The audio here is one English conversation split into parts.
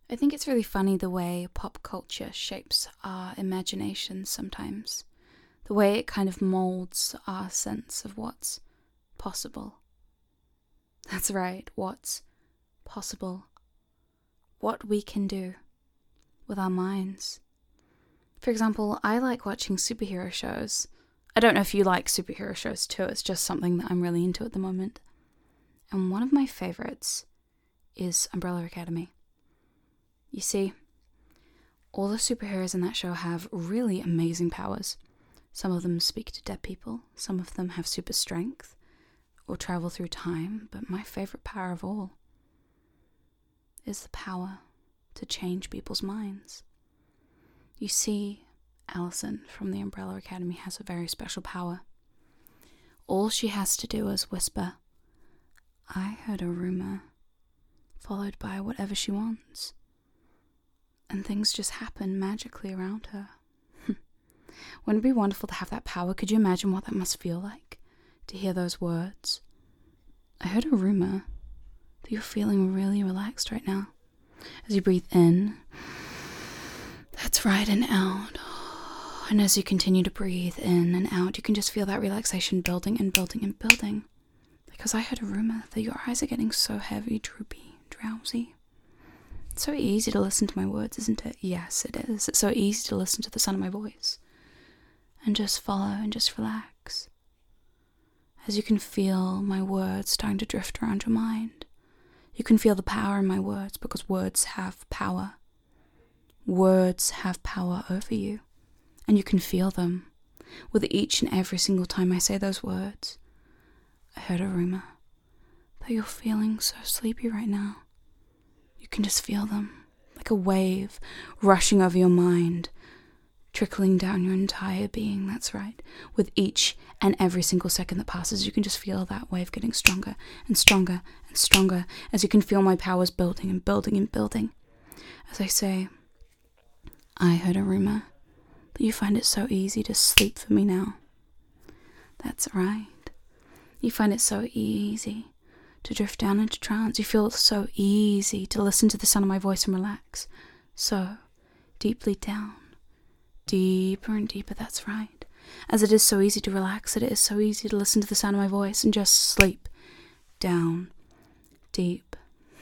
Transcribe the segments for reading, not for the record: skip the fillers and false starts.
I think it's really funny the way pop culture shapes our imagination sometimes. The way it kind of molds our sense of what's possible. That's right, what's possible. What we can do with our minds. For example, I like watching superhero shows. I don't know if you like superhero shows too, it's just something that I'm really into at the moment. And one of my favorites is Umbrella Academy. You see, all the superheroes in that show have really amazing powers. Some of them speak to dead people, some of them have super strength, or travel through time, but my favorite power of all is the power to change people's minds. You see, Allison from the Umbrella Academy has a very special power. All she has to do is whisper, "I heard a rumor," followed by whatever she wants. And things just happen magically around her. Wouldn't it be wonderful to have that power? Could you imagine what that must feel like? To hear those words. I heard a rumor that you're feeling really relaxed right now. As you breathe in, that's right, and out. And as you continue to breathe in and out, you can just feel that relaxation building and building and building. Because I heard a rumor that your eyes are getting so heavy, droopy, drowsy. It's so easy to listen to my words, isn't it? Yes, it is. It's so easy to listen to the sound of my voice. And just follow and just relax. As you can feel my words starting to drift around your mind. You can feel the power in my words because words have power. Words have power over you. And you can feel them. With each and every single time I say those words. I heard a rumor that you're feeling so sleepy right now. You can just feel them, like a wave rushing over your mind, trickling down your entire being, that's right. With each and every single second that passes, you can just feel that wave getting stronger and stronger and stronger as you can feel my powers building and building and building. As I say, I heard a rumor that you find it so easy to sleep for me now. That's right. You find it so easy to drift down into trance. You feel it so easy to listen to the sound of my voice and relax. So deeply down, deeper and deeper, that's right. As it is so easy to relax, it is so easy to listen to the sound of my voice and just sleep down, deep.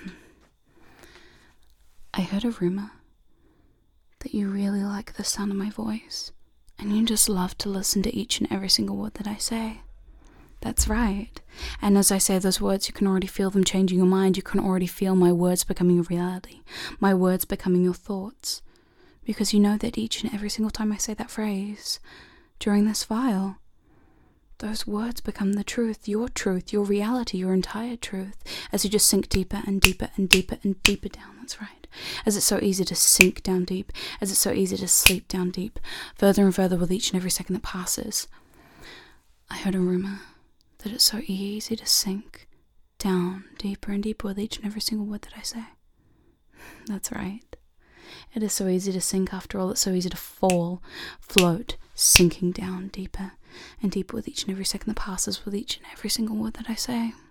I heard a rumor that you really like the sound of my voice, and you just love to listen to each and every single word that I say. That's right. And as I say those words, you can already feel them changing your mind. You can already feel my words becoming a reality. My words becoming your thoughts. Because you know that each and every single time I say that phrase, during this file, those words become the truth, your reality, your entire truth, as you just sink deeper and deeper and deeper and deeper down. That's right. As it's so easy to sink down deep, as it's so easy to sleep down deep, further and further with each and every second that passes. I heard a rumor that it's so easy to sink down deeper and deeper with each and every single word that I say. That's right. It is so easy to sink after all. It's so easy to fall, float, sinking down deeper and deeper with each and every second that passes with each and every single word that I say.